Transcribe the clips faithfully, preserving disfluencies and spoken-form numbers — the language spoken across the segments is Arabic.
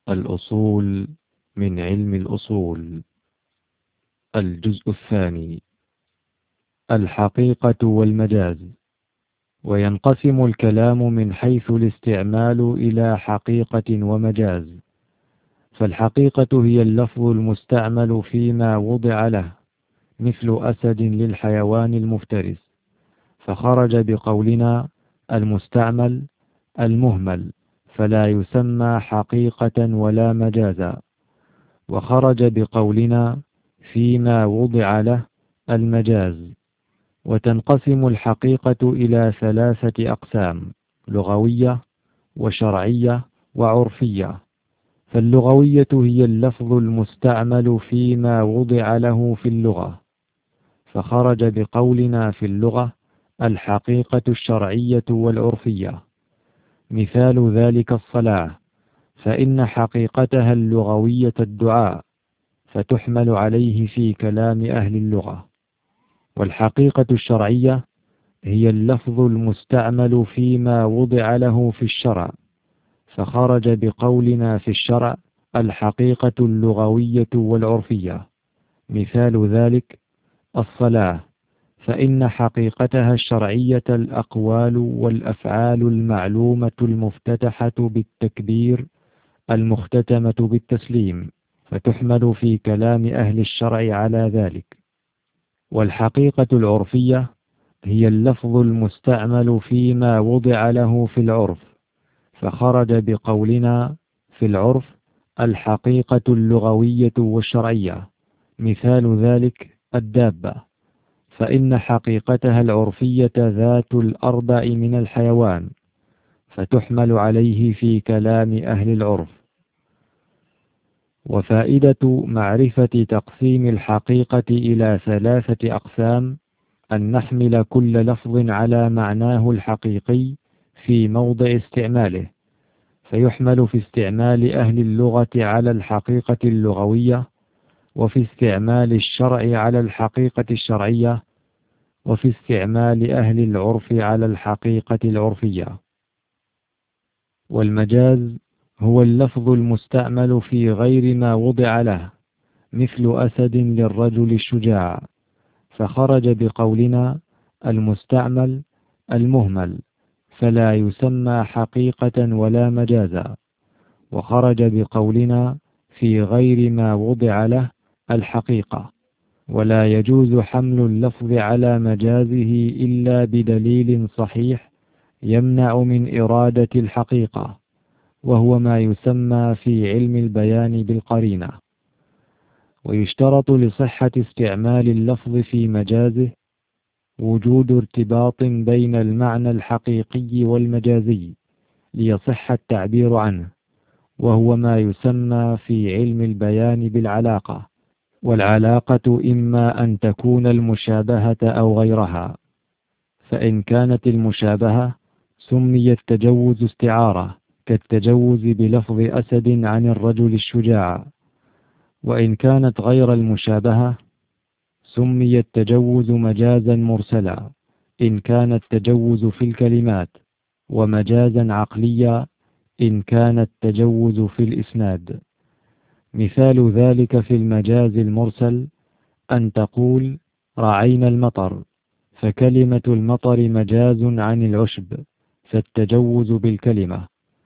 الأصول من علم الأصول. الجزء الثاني: الحقيقة والمجاز. وينقسم الكلام من حيث الاستعمال إلى حقيقة ومجاز. فالحقيقة هي اللفظ المستعمل فيما وضع له، مثل أسد للحيوان المفترس، فخرج بقولنا المستعمل المهمل، فلا يسمى حقيقة ولا مجازا. وخرج بقولنا فيما وضع له المجاز. وتنقسم الحقيقة إلى ثلاثة أقسام: لغوية وشرعية وعرفية. فاللغوية هي اللفظ المستعمل فيما وضع له في اللغة، فخرج بقولنا في اللغة الحقيقة الشرعية والعرفية. مثال ذلك الصلاة، فإن حقيقتها اللغوية الدعاء، فتحمل عليه في كلام أهل اللغة. والحقيقة الشرعية هي اللفظ المستعمل فيما وضع له في الشرع، فخرج بقولنا في الشرع الحقيقة اللغوية والعرفية. مثال ذلك الصلاة، فإن حقيقتها الشرعية الأقوال والأفعال المعلومة المفتتحة بالتكبير المختتمة بالتسليم، فتحمل في كلام أهل الشرع على ذلك. والحقيقة العرفية هي اللفظ المستعمل فيما وضع له في العرف، فخرج بقولنا في العرف الحقيقة اللغوية والشرعية. مثال ذلك الدابة، فإن حقيقتها العرفية ذات الأربع من الحيوان، فتحمل عليه في كلام أهل العرف. وفائدة معرفة تقسيم الحقيقة إلى ثلاثة أقسام أن نحمل كل لفظ على معناه الحقيقي في موضع استعماله، فيحمل في استعمال أهل اللغة على الحقيقة اللغوية، وفي استعمال الشرع على الحقيقة الشرعية، وفي استعمال أهل العرف على الحقيقة العرفية. والمجاز هو اللفظ المستعمل في غير ما وضع له، مثل أسد للرجل الشجاع، فخرج بقولنا المستعمل المهمل، فلا يسمى حقيقة ولا مجازا. وخرج بقولنا في غير ما وضع له الحقيقة. ولا يجوز حمل اللفظ على مجازه إلا بدليل صحيح يمنع من إرادة الحقيقة، وهو ما يسمى في علم البيان بالقرينة. ويشترط لصحة استعمال اللفظ في مجازه وجود ارتباط بين المعنى الحقيقي والمجازي ليصح التعبير عنه، وهو ما يسمى في علم البيان بالعلاقة. والعلاقة إما أن تكون المشابهة أو غيرها، فإن كانت المشابهة سمي التجوز استعارة، كالتجوز بلفظ أسد عن الرجل الشجاع. وإن كانت غير المشابهة سمي التجوز مجازا مرسلا، إن كان التجوز في الكلمات، ومجازا عقليا إن كان التجوز في الإسناد. مثال ذلك في المجاز المرسل أن تقول رعينا المطر، فكلمة المطر مجاز عن العشب، فالتجوز بالكلمة.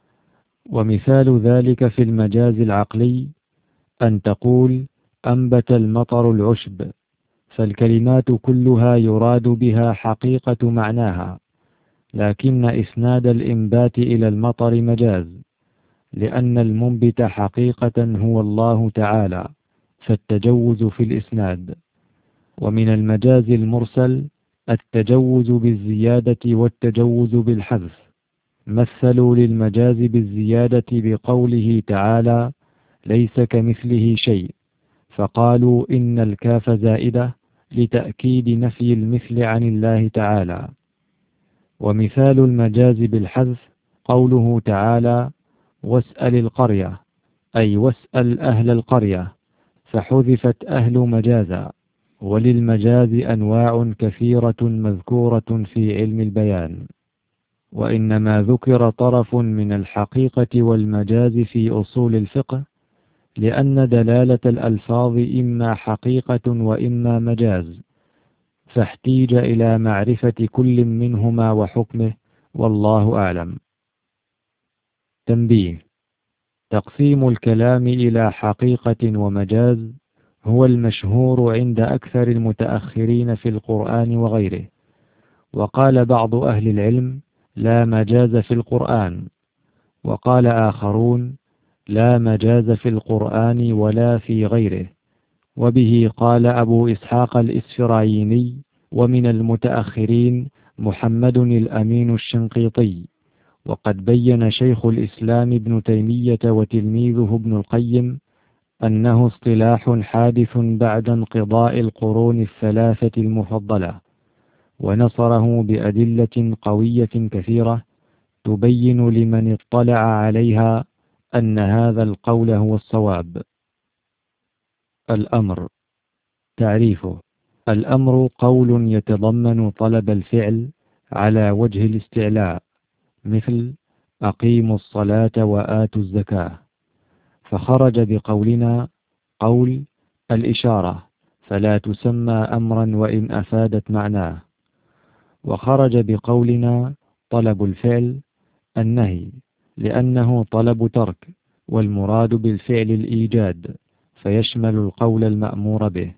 ومثال ذلك في المجاز العقلي أن تقول أنبت المطر العشب، فالكلمات كلها يراد بها حقيقة معناها، لكن إسناد الإنبات إلى المطر مجاز، لأن المنبت حقيقة هو الله تعالى، فالتجوز في الإسناد. ومن المجاز المرسل التجوز بالزيادة والتجوز بالحذف. مثلوا للمجاز بالزيادة بقوله تعالى ليس كمثله شيء، فقالوا إن الكاف زائدة لتأكيد نفي المثل عن الله تعالى. ومثال المجاز بالحذف قوله تعالى واسأل القرية، أي واسأل أهل القرية، فحذفت أهل مجازا. وللمجاز أنواع كثيرة مذكورة في علم البيان. وإنما ذكر طرف من الحقيقة والمجاز في أصول الفقه، لأن دلالة الألفاظ إما حقيقة وإما مجاز، فاحتيج إلى معرفة كل منهما وحكمه، والله أعلم. تنبيه: تقسيم الكلام إلى حقيقة ومجاز هو المشهور عند أكثر المتأخرين في القرآن وغيره، وقال بعض أهل العلم: لا مجاز في القرآن، وقال آخرون: لا مجاز في القرآن ولا في غيره. وبه قال أبو إسحاق الإسفرايني، ومن المتأخرين محمد الأمين الشنقيطي. وقد بين شيخ الإسلام ابن تيمية وتلميذه ابن القيم أنه اصطلاح حادث بعد انقضاء القرون الثلاثة المفضلة، ونصره بأدلة قوية كثيرة تبين لمن اطلع عليها أن هذا القول هو الصواب. الأمر. تعريفه: الأمر قول يتضمن طلب الفعل على وجه الاستعلاء، مثل أقيموا الصلاة وآتوا الزكاة، فخرج بقولنا قول الإشارة، فلا تسمى أمرا وإن أفادت معناه. وخرج بقولنا طلب الفعل النهي، لأنه طلب ترك، والمراد بالفعل الإيجاد، فيشمل القول المأمور به.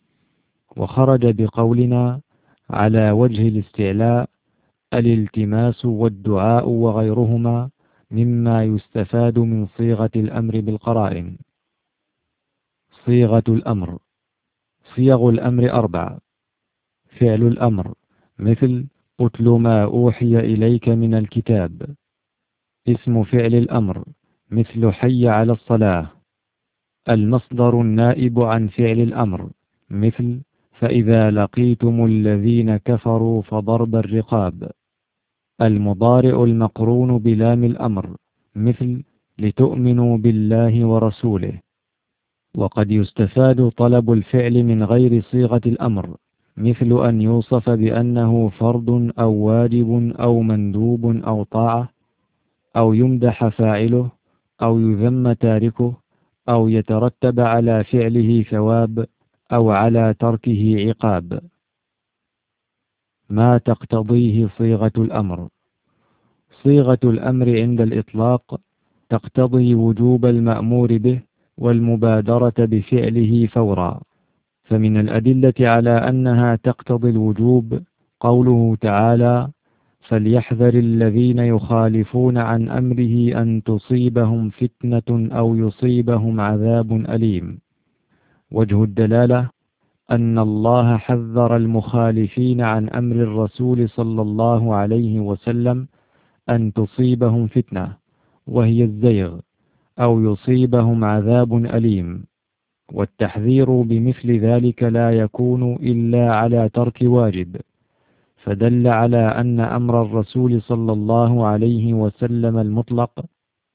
وخرج بقولنا على وجه الاستعلاء الالتماس والدعاء وغيرهما مما يستفاد من صيغة الأمر بالقرائن. صيغة الأمر. صيغ الأمر أربع: فعل الأمر، مثل أتل ما أوحي إليك من الكتاب. اسم فعل الأمر، مثل حي على الصلاة. المصدر النائب عن فعل الأمر، مثل فإذا لقيتم الذين كفروا فضرب الرقاب. المضارع المقرون بلام الأمر، مثل لتؤمنوا بالله ورسوله. وقد يستفاد طلب الفعل من غير صيغة الأمر، مثل أن يوصف بأنه فرض أو واجب أو مندوب أو طاعة، أو يمدح فاعله، أو يذم تاركه، أو يترتب على فعله ثواب، أو على تركه عقاب. ما تقتضيه صيغة الأمر. صيغة الأمر عند الإطلاق تقتضي وجوب المأمور به والمبادرة بفعله فورا، فمن الأدلة على أنها تقتضي الوجوب قوله تعالى: فليحذر الذين يخالفون عن أمره أن تصيبهم فتنة أو يصيبهم عذاب أليم. وجه الدلالة أن الله حذر المخالفين عن أمر الرسول صلى الله عليه وسلم أن تصيبهم فتنة، وهي الزيغ، أو يصيبهم عذاب أليم. والتحذير بمثل ذلك لا يكون إلا على ترك واجب، فدل على أن أمر الرسول صلى الله عليه وسلم المطلق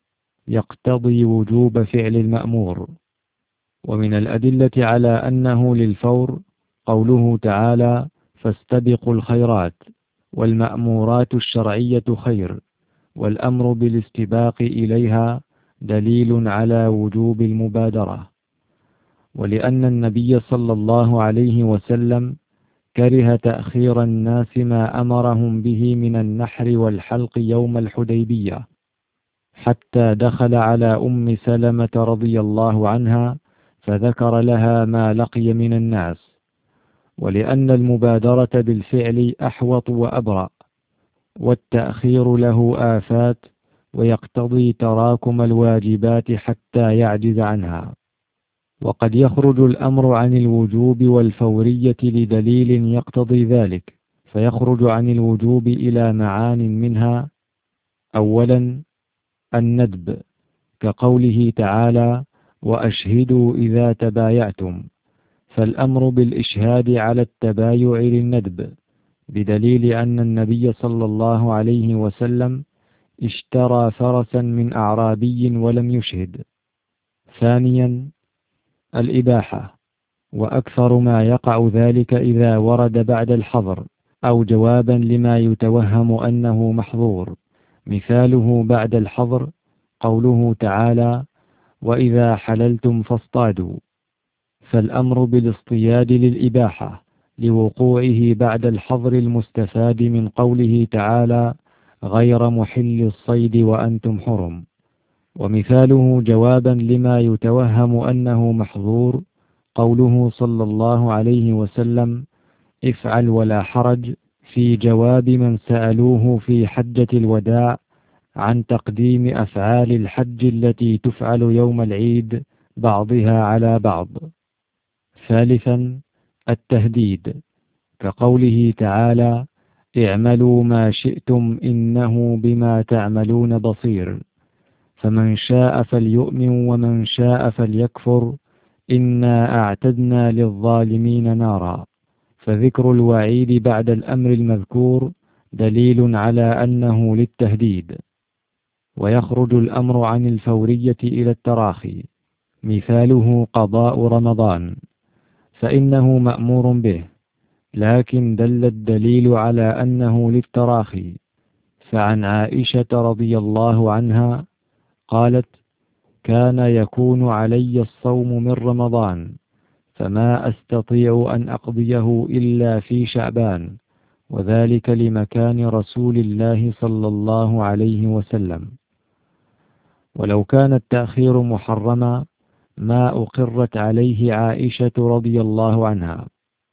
يقتضي وجوب فعل المأمور. ومن الأدلة على أنه للفور قوله تعالى: فاستبقوا الخيرات. والمأمورات الشرعية خير، والأمر بالاستباق إليها دليل على وجوب المبادرة. ولأن النبي صلى الله عليه وسلم كره تأخير الناس ما أمرهم به من النحر والحلق يوم الحديبية، حتى دخل على أم سلمة رضي الله عنها فذكر لها ما لقي من الناس. ولأن المبادرة بالفعل أحوط وأبرأ، والتأخير له آفات، ويقتضي تراكم الواجبات حتى يعجز عنها. وقد يخرج الأمر عن الوجوب والفورية لدليل يقتضي ذلك، فيخرج عن الوجوب إلى معان منها: أولا الندب، كقوله تعالى: وأشهدوا إذا تبايعتم، فالأمر بالإشهاد على التبايع للندب، بدليل أن النبي صلى الله عليه وسلم اشترى فرسا من أعرابي ولم يشهد. ثانيا الإباحة، وأكثر ما يقع ذلك إذا ورد بعد الحظر، أو جوابا لما يتوهم أنه محظور. مثاله بعد الحظر قوله تعالى: وإذا حللتم فاصطادوا، فالأمر بالاصطياد للإباحة لوقوعه بعد الحظر المستفاد من قوله تعالى: غير محل الصيد وأنتم حرم. ومثاله جوابا لما يتوهم أنه محظور قوله صلى الله عليه وسلم: افعل ولا حرج، في جواب من سألوه في حجة الوداع عن تقديم أفعال الحج التي تفعل يوم العيد بعضها على بعض. ثالثا، التهديد، كقوله تعالى: اعملوا ما شئتم إنه بما تعملون بصير، فمن شاء فليؤمن ومن شاء فليكفر إنا أعتدنا للظالمين نارا. فذكر الوعيد بعد الأمر المذكور دليل على أنه للتهديد. ويخرج الأمر عن الفورية إلى التراخي. مثاله قضاء رمضان، فإنه مأمور به، لكن دل الدليل على أنه للتراخي. فعن عائشة رضي الله عنها قالت: كان يكون علي الصوم من رمضان، فما أستطيع أن أقضيه إلا في شعبان، وذلك لمكان رسول الله صلى الله عليه وسلم. ولو كان التأخير محرما ما أقرت عليه عائشة رضي الله عنها.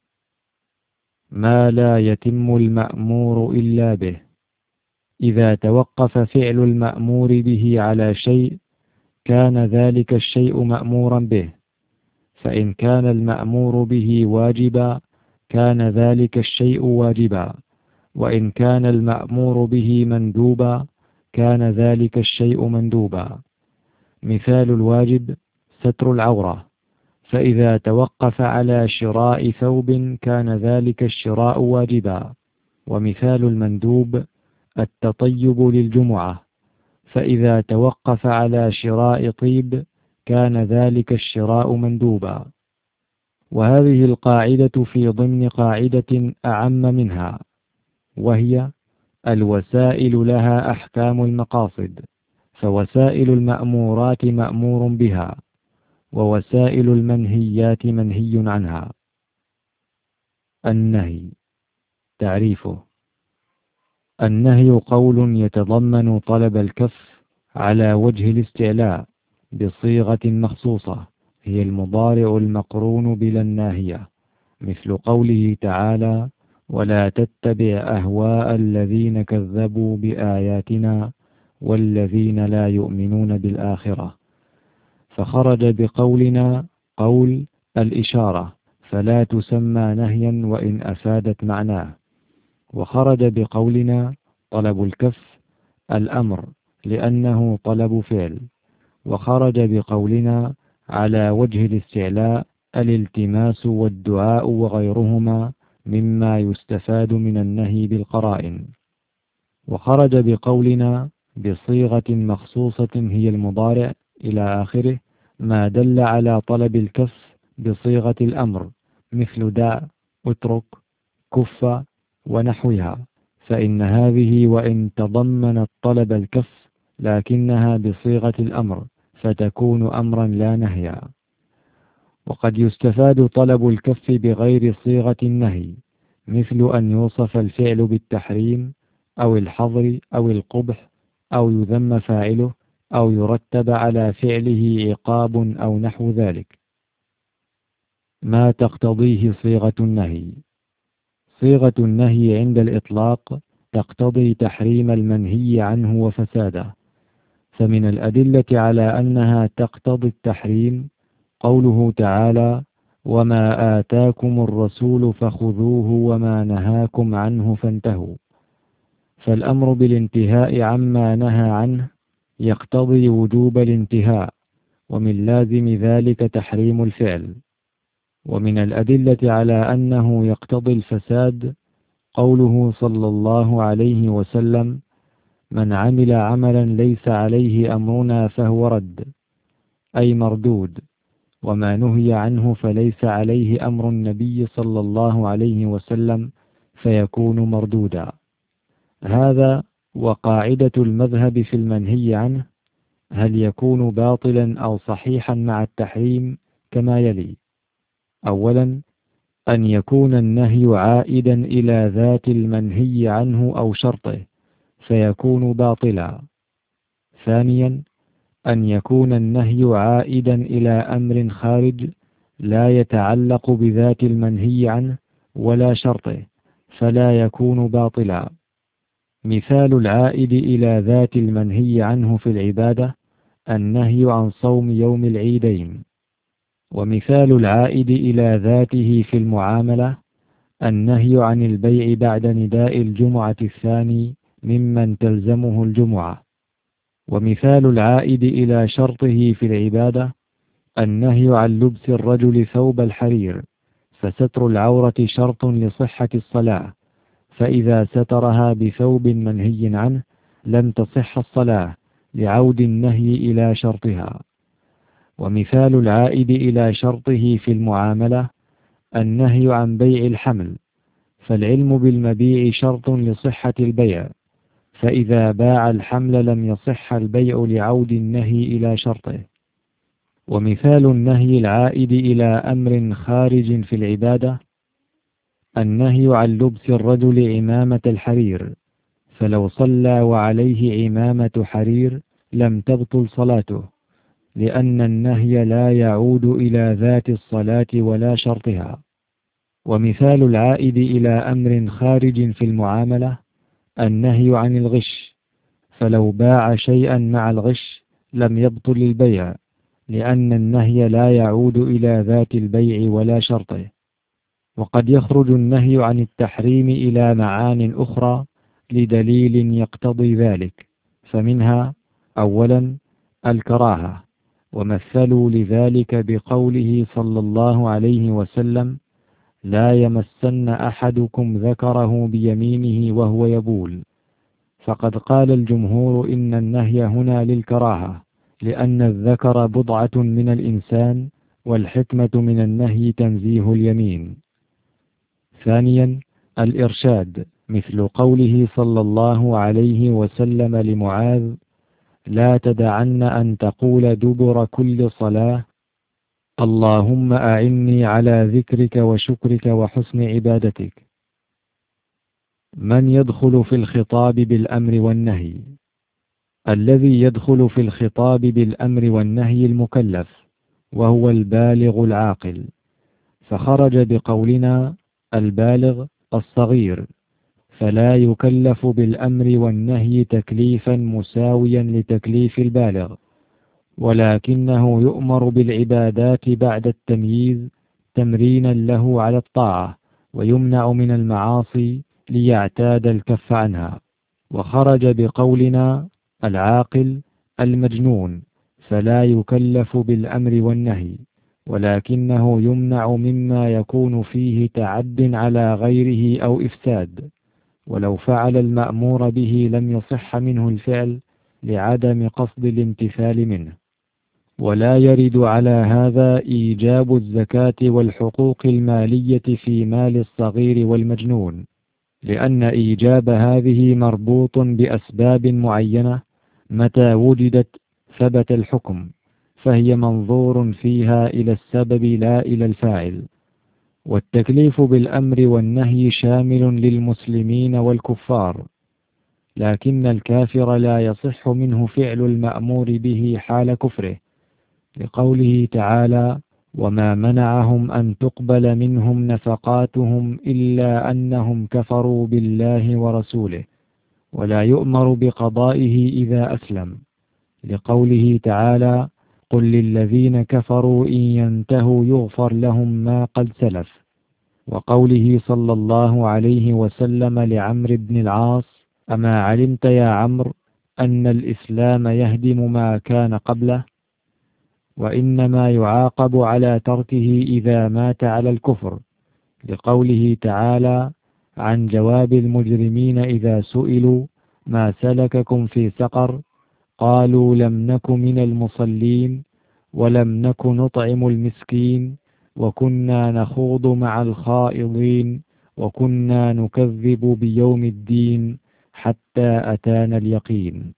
ما لا يتم المأمور إلا به. إذا توقف فعل المأمور به على شيء كان ذلك الشيء مأمورا به، فإن كان المأمور به واجبا كان ذلك الشيء واجبا، وإن كان المأمور به مندوبا كان ذلك الشيء مندوبا. مثال الواجب ستر العورة، فإذا توقف على شراء ثوب كان ذلك الشراء واجبا. ومثال المندوب التطيب للجمعة، فإذا توقف على شراء طيب كان ذلك الشراء مندوبا. وهذه القاعدة في ضمن قاعدة أعم منها، وهي الوسائل لها أحكام المقاصد، فوسائل المأمورات مأمور بها، ووسائل المنهيات منهي عنها. النهي. تعريفه: النهي قول يتضمن طلب الكف على وجه الاستعلاء بصيغة مخصوصة، هي المضارع المقرون بلا الناهية، مثل قوله تعالى: ولا تتبع أهواء الذين كذبوا بآياتنا والذين لا يؤمنون بالآخرة. فخرج بقولنا قول الإشارة فلا تسمى نهيا وإن أفادت معناه، وخرج بقولنا طلب الكف الأمر لأنه طلب فعل، وخرج بقولنا على وجه الاستعلاء الالتماس والدعاء وغيرهما مما يستفاد من النهي بالقرائن. وخرج بقولنا بصيغة مخصوصة هي المضارع إلى آخره ما دل على طلب الكف بصيغة الأمر، مثل دع، اترك، كف ونحوها، فإن هذه وإن تضمنت طلب الكف لكنها بصيغة الأمر فتكون أمرا لا نهيا. وقد يستفاد طلب الكف بغير صيغة النهي، مثل أن يوصف الفعل بالتحريم أو الحظر أو القبح، أو يذم فاعله، أو يرتب على فعله عقاب أو نحو ذلك. ما تقتضيه صيغة النهي. صيغة النهي عند الإطلاق تقتضي تحريم المنهي عنه وفساده، فمن الأدلة على أنها تقتضي التحريم قوله تعالى: وما آتاكم الرسول فخذوه وما نهاكم عنه فانتهوا. فالأمر بالانتهاء عما نهى عنه يقتضي وجوب الانتهاء، ومن لازم ذلك تحريم الفعل. ومن الأدلة على أنه يقتضي الفساد قوله صلى الله عليه وسلم: من عمل عملا ليس عليه أمرنا فهو رد، أي مردود، وما نهي عنه فليس عليه أمر النبي صلى الله عليه وسلم فيكون مردودا. هذا وقاعدة المذهب في المنهي عنه هل يكون باطلا أو صحيحا مع التحريم كما يلي: أولا، أن يكون النهي عائدا إلى ذات المنهي عنه أو شرطه فيكون باطلا. ثانيا، أن يكون النهي عائدا إلى أمر خارج لا يتعلق بذات المنهي عنه ولا شرطه فلا يكون باطلا. مثال العائد إلى ذات المنهي عنه في العبادة النهي عن صوم يوم العيدين، ومثال العائد إلى ذاته في المعاملة النهي عن البيع بعد نداء الجمعة الثاني ممن تلزمه الجمعة، ومثال العائد إلى شرطه في العبادة النهي عن لبس الرجل ثوب الحرير، فستر العورة شرط لصحة الصلاة، فإذا سترها بثوب منهي عنه لم تصح الصلاة لعود النهي إلى شرطها. ومثال العائد إلى شرطه في المعاملة النهي عن بيع الحمل، فالعلم بالمبيع شرط لصحة البيع، فإذا باع الحمل لم يصح البيع لعود النهي إلى شرطه. ومثال النهي العائد إلى أمر خارج في العبادة النهي عن لبس الرجل عمامة الحرير، فلو صلى وعليه عمامة حرير لم تبطل صلاته، لأن النهي لا يعود إلى ذات الصلاة ولا شرطها. ومثال العائد إلى أمر خارج في المعاملة النهي عن الغش، فلو باع شيئا مع الغش لم يبطل البيع، لأن النهي لا يعود إلى ذات البيع ولا شرطه. وقد يخرج النهي عن التحريم إلى معان أخرى لدليل يقتضي ذلك، فمنها: أولا، الكراهة، ومثلوا لذلك بقوله صلى الله عليه وسلم: لا يمسن أحدكم ذكره بيمينه وهو يبول. فقد قال الجمهور إن النهي هنا للكراهة، لأن الذكر بضعة من الإنسان، والحكمة من النهي تنزيه اليمين. ثانيا، الإرشاد، مثل قوله صلى الله عليه وسلم لمعاذ: لا تدعن أن تقول دبر كل صلاة: اللهم أعني على ذكرك وشكرك وحسن عبادتك. من يدخل في الخطاب بالأمر والنهي؟ الذي يدخل في الخطاب بالأمر والنهي المكلف، وهو البالغ العاقل، فخرج بقولنا البالغ الصغير، فلا يكلف بالأمر والنهي تكليفا مساويا لتكليف البالغ، ولكنه يؤمر بالعبادات بعد التمييز تمرينا له على الطاعة، ويمنع من المعاصي ليعتاد الكف عنها. وخرج بقولنا العاقل المجنون، فلا يكلف بالأمر والنهي، ولكنه يمنع مما يكون فيه تعد على غيره أو إفساد، ولو فعل المأمور به لم يصح منه الفعل لعدم قصد الامتثال منه. ولا يرد على هذا إيجاب الزكاة والحقوق المالية في مال الصغير والمجنون، لأن إيجاب هذه مربوط بأسباب معينة، متى وجدت ثبت الحكم، فهي منظور فيها إلى السبب لا إلى الفاعل. والتكليف بالأمر والنهي شامل للمسلمين والكفار، لكن الكافر لا يصح منه فعل المأمور به حال كفره، لقوله تعالى: وما منعهم أن تقبل منهم نفقاتهم إلا أنهم كفروا بالله ورسوله، ولا يؤمر بقضائه إذا أسلم، لقوله تعالى: قل للذين كفروا إن ينتهوا يغفر لهم ما قد سلف، وقوله صلى الله عليه وسلم لعمرو بن العاص: أما علمت يا عمرو أن الإسلام يهدم ما كان قبله، وإنما يعاقب على تركه إذا مات على الكفر، لقوله تعالى عن جواب المجرمين إذا سئلوا ما سلككم في سقر قالوا لم نك من المصلين ولم نك نطعم المسكين وكنا نخوض مع الخائضين وكنا نكذب بيوم الدين حتى أتانا اليقين.